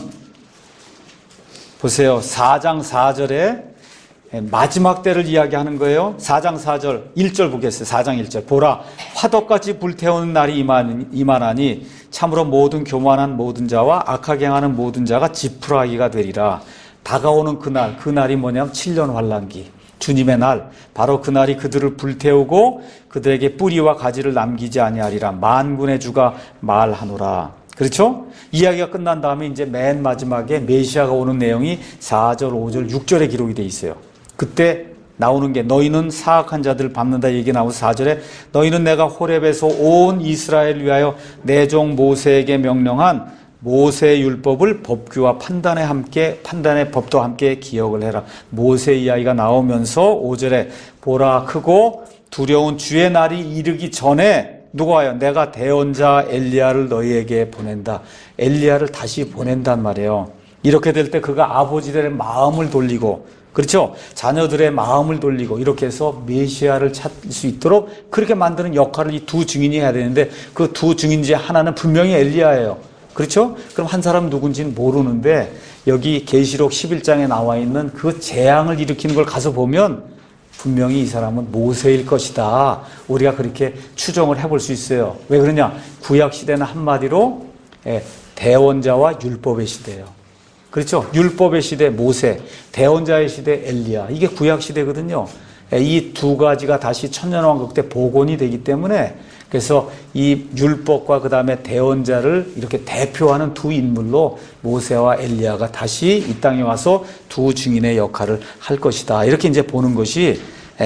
보세요. 4장 4절에 마지막 때를 이야기하는 거예요. 4장 4절 1절 보겠어요. 4장 1절 보라 화덕같이 불태우는 날이 임하나니 참으로 모든 교만한 모든 자와 악하게 행하는 모든 자가 지푸라기가 되리라. 다가오는 그날이 뭐냐면 7년 환란기 주님의 날 바로 그날이 그들을 불태우고 그들에게 뿌리와 가지를 남기지 아니하리라. 만군의 주가 말하노라. 그렇죠? 이야기가 끝난 다음에 이제 맨 마지막에 메시아가 오는 내용이 4절, 5절, 6절에 기록이 돼 있어요. 그때 나오는 게 너희는 사악한 자들을 밟는다 얘기 나오고 4절에 너희는 내가 호렙에서 온 이스라엘을 위하여 내 종 모세에게 명령한 모세의 율법을 법규와 판단의 법도 함께 기억을 해라. 모세 이야기가 나오면서 5절에 보라 크고 두려운 주의 날이 이르기 전에 누가 와요? 내가 대언자 엘리야를 너희에게 보낸다. 엘리야를 다시 보낸단 말이에요. 이렇게 될 때 그가 아버지들의 마음을 돌리고 그렇죠? 자녀들의 마음을 돌리고 이렇게 해서 메시아를 찾을 수 있도록 그렇게 만드는 역할을 이 두 증인이 해야 되는데 그 두 증인 중에 하나는 분명히 엘리야예요. 그렇죠? 그럼 한 사람 누군지는 모르는데 여기 계시록 11장에 나와 있는 그 재앙을 일으키는 걸 가서 보면 분명히 이 사람은 모세일 것이다. 우리가 그렇게 추정을 해볼 수 있어요. 왜 그러냐? 구약 시대는 한마디로 대언자와 율법의 시대예요. 그렇죠? 율법의 시대 모세, 대언자의 시대 엘리야. 이게 구약 시대거든요. 이 두 가지가 다시 천년왕국 때 복원이 되기 때문에 그래서 이 율법과 그 다음에 대언자를 이렇게 대표하는 두 인물로 모세와 엘리야가 다시 이 땅에 와서 두 증인의 역할을 할 것이다. 이렇게 이제 보는 것이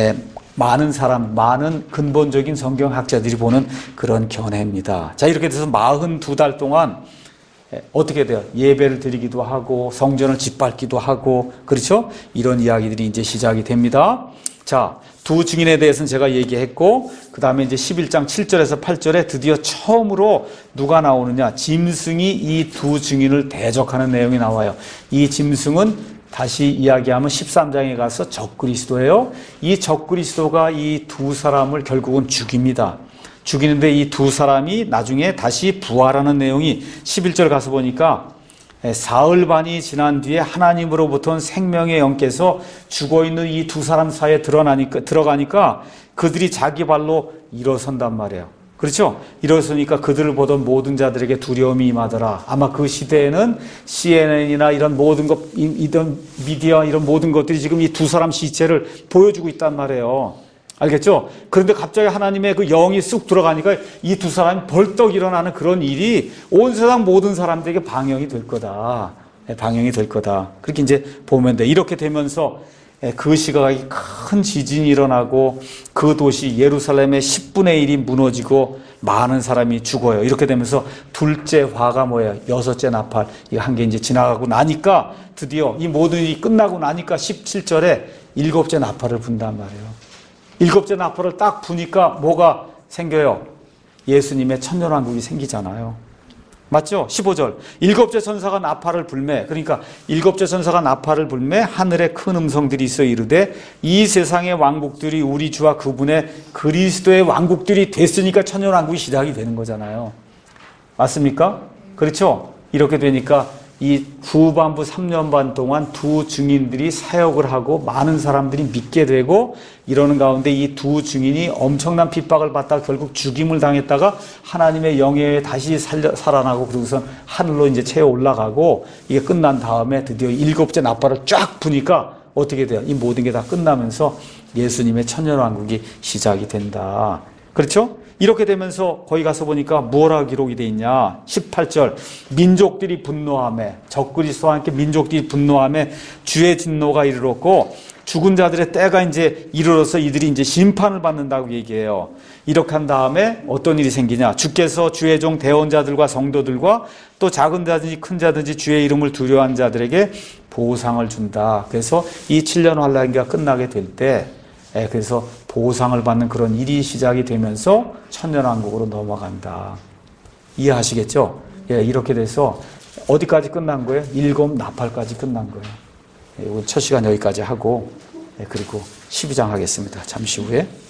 많은 근본적인 성경학자들이 보는 그런 견해입니다. 자, 이렇게 돼서 42달 동안 어떻게 돼요? 예배를 드리기도 하고 성전을 짓밟기도 하고 그렇죠? 이런 이야기들이 이제 시작이 됩니다. 자, 두 증인에 대해서는 제가 얘기했고 그 다음에 이제 11장 7절에서 8절에 드디어 처음으로 누가 나오느냐? 짐승이 이 두 증인을 대적하는 내용이 나와요. 이 짐승은 다시 이야기하면 13장에 가서 적그리스도예요. 이 적그리스도가 이 두 사람을 결국은 죽입니다. 죽이는데 이 두 사람이 나중에 다시 부활하는 내용이 11절 가서 보니까 사흘반이 지난 뒤에 하나님으로부터 생명의 영께서 죽어있는 이 두 사람 사이에 들어가니까 그들이 자기 발로 일어선단 말이에요. 그렇죠? 일어서니까 그들을 보던 모든 자들에게 두려움이 임하더라. 아마 그 시대에는 CNN이나 이런 모든 것, 이런 미디어 이런 모든 것들이 지금 이 두 사람 시체를 보여주고 있단 말이에요. 알겠죠? 그런데 갑자기 하나님의 그 영이 쑥 들어가니까 이 두 사람이 벌떡 일어나는 그런 일이 온 세상 모든 사람들에게 방영이 될 거다. 방영이 될 거다. 그렇게 이제 보면 돼. 이렇게 되면서 그 시각에 큰 지진이 일어나고 그 도시 예루살렘의 10분의 1이 무너지고 많은 사람이 죽어요. 이렇게 되면서 둘째 화가 뭐예요? 여섯째 나팔. 이 한 개 이제 지나가고 나니까 드디어 이 모든 일이 끝나고 나니까 17절에 일곱째 나팔을 분단 말이에요. 일곱째 나팔을 딱 부니까 뭐가 생겨요? 예수님의 천년왕국이 생기잖아요. 맞죠? 15절. 일곱째 천사가 나팔을 불매. 그러니까 일곱째 천사가 나팔을 불매 하늘에 큰 음성들이 있어 이르되 이 세상의 왕국들이 우리 주와 그분의 그리스도의 왕국들이 됐으니까 천년왕국이 시작이 되는 거잖아요. 맞습니까? 그렇죠? 이렇게 되니까 이 후반부 3년 반 동안 두 증인들이 사역을 하고 많은 사람들이 믿게 되고 이러는 가운데 이 두 증인이 엄청난 핍박을 받다가 결국 죽임을 당했다가 하나님의 영에 다시 살아나고 그러고서 하늘로 이제 채워 올라가고 이게 끝난 다음에 드디어 일곱째 나팔을 쫙 부니까 어떻게 돼요? 이 모든 게 다 끝나면서 예수님의 천년왕국이 시작이 된다. 그렇죠? 이렇게 되면서 거기 가서 보니까 뭐라 기록이 돼 있냐? 18절. 민족들이 분노하며 적그리스도와 함께 민족들이 분노하며 주의 진노가 이르렀고 죽은 자들의 때가 이제 이르러서 이들이 이제 심판을 받는다고 얘기해요. 이렇게 한 다음에 어떤 일이 생기냐? 주께서 주의 종 대언자들과 성도들과 또 작은 자든지 큰 자든지 주의 이름을 두려워한 자들에게 보상을 준다. 그래서 이 7년 환란기가 끝나게 될 때 그래서 보상을 받는 그런 일이 시작이 되면서 천년왕국으로 넘어간다. 이해하시겠죠? 예, 이렇게 돼서 어디까지 끝난 거예요? 일곱 나팔까지 끝난 거예요. 예, 첫 시간 여기까지 하고 그리고 12장 하겠습니다. 잠시 후에.